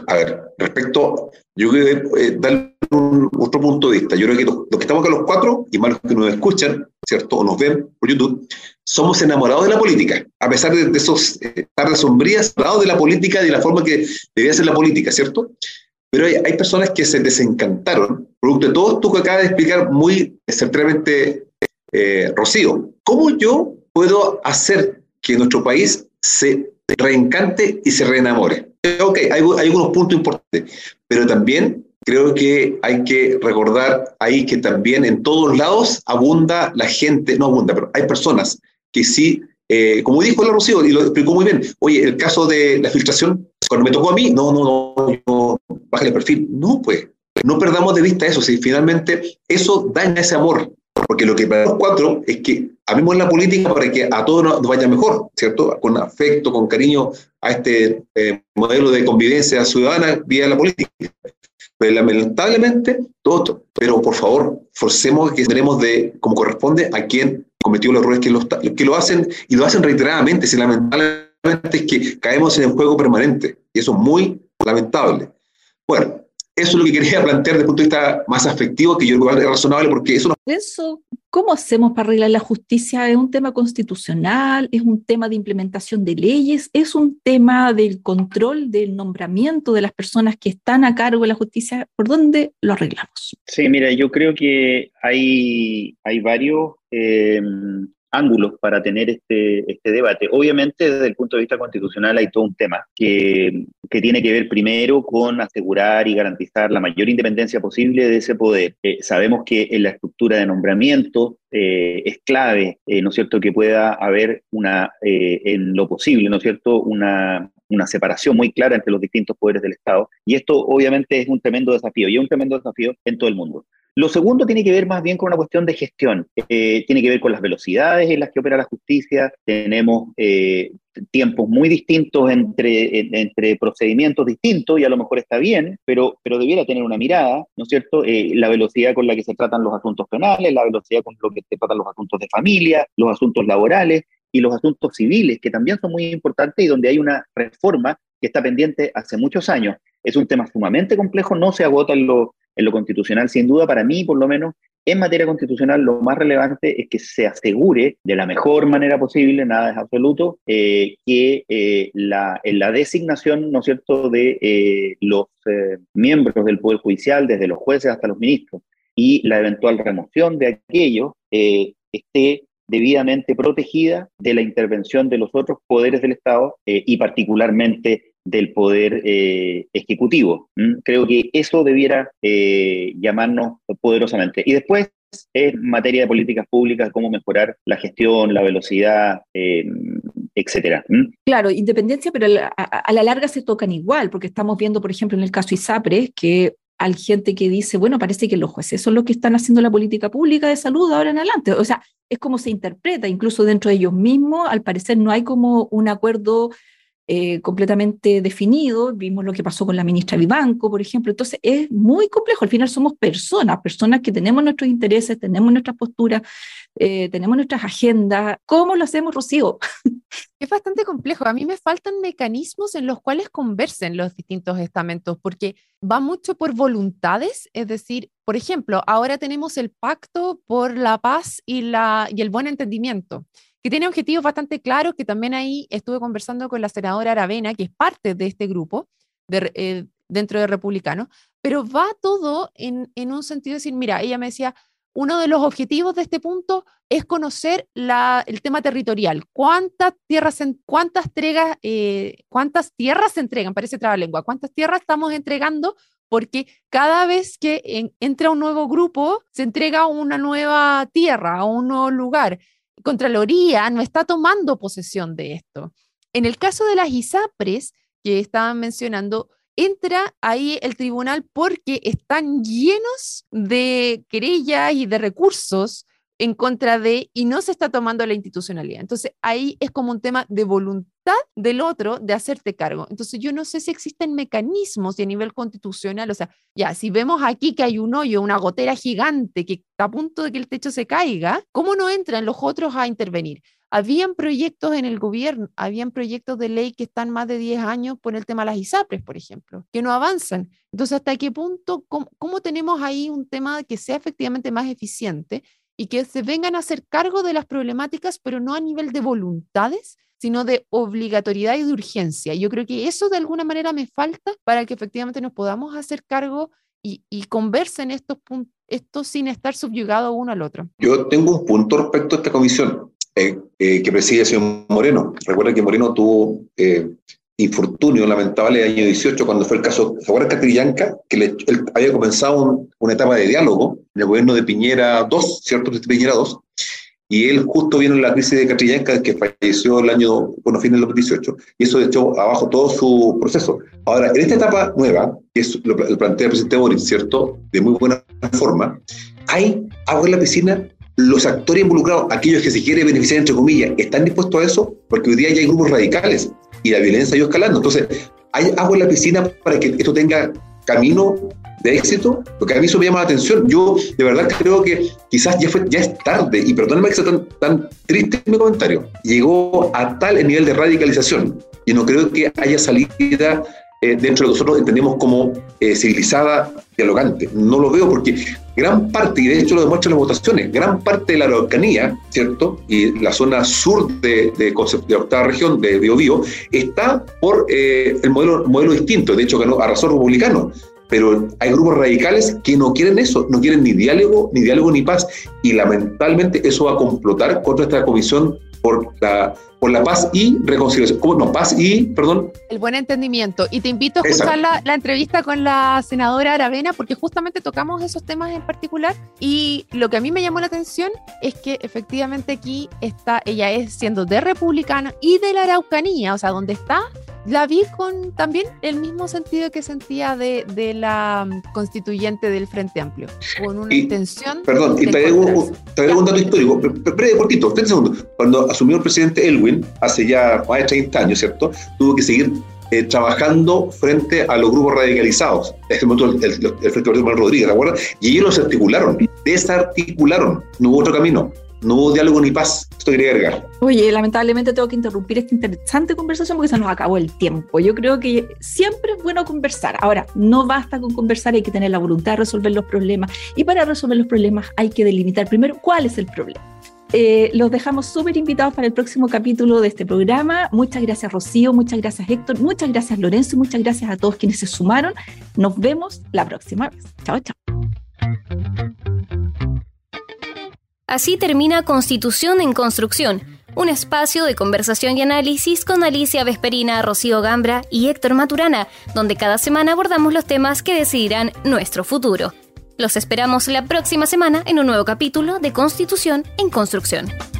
creo que darle otro punto de vista. Yo creo que los que estamos acá los cuatro, y más los que nos escuchan, ¿cierto? O nos ven por YouTube, somos enamorados de la política, a pesar de esos tardes sombrías, enamorados de la política y de la forma que debía ser la política, ¿cierto? Pero hay personas que se desencantaron, producto de todo esto que acaba de explicar muy certeramente Rocío. ¿Cómo yo puedo hacer que nuestro país se reencante y se reenamore? Ok, hay algunos puntos importantes, pero también creo que hay que recordar ahí que también en todos lados abunda la gente, no abunda, pero hay personas que sí, como dijo la Rocío, y lo explicó muy bien, oye, el caso de la filtración, cuando me tocó a mí, yo bájale el perfil. No, pues, no perdamos de vista eso, si finalmente eso daña ese amor, porque lo que para los cuatro es que amemos la política para que a todos nos vaya mejor, ¿cierto? Con afecto, con cariño a este modelo de convivencia ciudadana vía la política. Pero lamentablemente, todo esto. Pero por favor, forcemos que tenemos como corresponde a quien cometió los errores que lo hacen, y lo hacen reiteradamente. Si lamentablemente es que caemos en el juego permanente, y eso es muy lamentable. Bueno, eso es lo que quería plantear desde el punto de vista más afectivo, que yo creo que es razonable, porque eso no... Eso, ¿cómo hacemos para arreglar la justicia? ¿Es un tema constitucional? ¿Es un tema de implementación de leyes? ¿Es un tema del control del nombramiento de las personas que están a cargo de la justicia? ¿Por dónde lo arreglamos? Sí, mira, yo creo que hay varios ángulos para tener este debate. Obviamente, desde el punto de vista constitucional hay todo un tema que tiene que ver primero con asegurar y garantizar la mayor independencia posible de ese poder. Sabemos que en la estructura de nombramiento es clave, ¿no es cierto?, que pueda haber en lo posible, ¿no es cierto?, una separación muy clara entre los distintos poderes del Estado. Y esto obviamente es un tremendo desafío, y es un tremendo desafío en todo el mundo. Lo segundo tiene que ver más bien con una cuestión de gestión, tiene que ver con las velocidades en las que opera la justicia. Tenemos tiempos muy distintos entre procedimientos distintos, y a lo mejor está bien, pero debiera tener una mirada, ¿no es cierto? La velocidad con la que se tratan los asuntos penales, la velocidad con la que se tratan los asuntos de familia, los asuntos laborales y los asuntos civiles, que también son muy importantes y donde hay una reforma que está pendiente hace muchos años. Es un tema sumamente complejo, no se agota en en lo constitucional. Sin duda, para mí, por lo menos, en materia constitucional, lo más relevante es que se asegure de la mejor manera posible, nada es absoluto, que en la designación, ¿no es cierto?, de los miembros del Poder Judicial, desde los jueces hasta los ministros, y la eventual remoción de aquellos, esté debidamente protegida de la intervención de los otros poderes del Estado y particularmente del poder ejecutivo. Creo que eso debiera llamarnos poderosamente. Y después, en materia de políticas públicas, cómo mejorar la gestión, la velocidad, etcétera. Claro, independencia, pero a la larga se tocan igual, porque estamos viendo, por ejemplo, en el caso ISAPRES, que hay gente que dice, bueno, parece que los jueces son los que están haciendo la política pública de salud ahora en adelante. O sea, es como se interpreta, incluso dentro de ellos mismos, al parecer no hay como un acuerdo completamente definido. Vimos lo que pasó con la ministra Vivanco, por ejemplo. Entonces es muy complejo. Al final somos personas que tenemos nuestros intereses, tenemos nuestras posturas, tenemos nuestras agendas. ¿Cómo lo hacemos, Rocío? Es bastante complejo. A mí me faltan mecanismos en los cuales conversen los distintos estamentos, porque va mucho por voluntades. Es decir, por ejemplo, ahora tenemos el Pacto por la Paz y el Buen Entendimiento, que tiene objetivos bastante claros, que también ahí estuve conversando con la senadora Aravena, que es parte de este grupo dentro de Republicanos, pero va todo en un sentido de decir, mira, ella me decía, uno de los objetivos de este punto es conocer el tema territorial. ¿Cuántas tierras se entregan? Parece trabalengua. ¿Cuántas tierras estamos entregando? Porque cada vez que entra un nuevo grupo, se entrega una nueva tierra, a un nuevo lugar. Contraloría no está tomando posesión de esto. En el caso de las ISAPRES, que estaban mencionando, entra ahí el tribunal porque están llenos de querellas y de recursos en contra y no se está tomando la institucionalidad. Entonces ahí es como un tema de voluntad del otro de hacerte cargo. Entonces yo no sé si existen mecanismos y a nivel constitucional, o sea, ya, si vemos aquí que hay un hoyo, una gotera gigante que está a punto de que el techo se caiga, ¿cómo no entran los otros a intervenir? Habían proyectos en el gobierno, habían proyectos de ley que están más de 10 años por el tema de las ISAPRES, por ejemplo, que no avanzan. Entonces, ¿hasta qué punto, cómo tenemos ahí un tema que sea efectivamente más eficiente y que se vengan a hacer cargo de las problemáticas, pero no a nivel de voluntades, sino de obligatoriedad y de urgencia? Yo creo que eso de alguna manera me falta para que efectivamente nos podamos hacer cargo y conversen estos puntos sin estar subyugados uno al otro. Yo tengo un punto respecto a esta comisión que preside el señor Moreno. Recuerda que Moreno tuvo infortunio lamentable el año 18 cuando fue el caso, ¿se acuerdan de Catrillanca? Que él había comenzado una etapa de diálogo en el gobierno de Piñera II, ¿cierto? Piñera II, y él justo vino en la crisis de Catrillanca, que falleció fin del 2018, y eso echó abajo todo su proceso. Ahora, en esta etapa nueva, que es lo plantea el presidente Boric, ¿cierto? De muy buena forma, hay agua en la piscina. Los actores involucrados, aquellos que se quieren beneficiar, entre comillas, ¿están dispuestos a eso? Porque hoy día ya hay grupos radicales y la violencia ha ido escalando. Entonces, ¿hay agua en la piscina para que esto tenga camino de éxito? Lo que a mí eso me llama la atención. Yo de verdad creo que quizás ya es tarde, y perdóname que sea tan triste en mi comentario, llegó a tal nivel de radicalización y no creo que haya salida dentro de lo que nosotros entendemos como civilizada, dialogante. No lo veo porque gran parte, y de hecho lo demuestran las votaciones, gran parte de la Araucanía, ¿cierto? Y la zona sur de octava región de Biobío está por el modelo distinto. De hecho, arrasó republicano. Pero hay grupos radicales que no quieren eso, no quieren ni diálogo ni paz. Y lamentablemente eso va a complotar contra esta comisión por la paz y reconciliación. ¿Cómo no? Paz y, perdón. El buen entendimiento. Y te invito a escuchar la entrevista con la senadora Aravena, porque justamente tocamos esos temas en particular. Y lo que a mí me llamó la atención es que efectivamente aquí ella es siendo de Republicana y de la Araucanía, o sea, donde está, la vi con también el mismo sentido que sentía de la constituyente del Frente Amplio, con una intención. Perdón, y te agrego un dato histórico, breve, cortito, 30 segundos. Cuando asumió el presidente Elwin, hace ya más de 30 años, ¿cierto? Tuvo que seguir trabajando frente a los grupos radicalizados. En este momento el Frente Manuel Rodríguez, ¿te acuerdas? Y ellos los desarticularon, no hubo otro camino. No hubo diálogo ni paz. Esto quería agregar. Oye, lamentablemente tengo que interrumpir esta interesante conversación porque se nos acabó el tiempo. Yo creo que siempre es bueno conversar. Ahora, no basta con conversar, hay que tener la voluntad de resolver los problemas. Y para resolver los problemas hay que delimitar primero cuál es el problema. Los dejamos súper invitados para el próximo capítulo de este programa. Muchas gracias, Rocío, muchas gracias, Héctor, muchas gracias, Lorenzo, y muchas gracias a todos quienes se sumaron. Nos vemos la próxima vez. Chao, chao. Así termina Constitución en Construcción, un espacio de conversación y análisis con Alicia Vesperina, Rocío Gambra y Héctor Maturana, donde cada semana abordamos los temas que decidirán nuestro futuro. Los esperamos la próxima semana en un nuevo capítulo de Constitución en Construcción.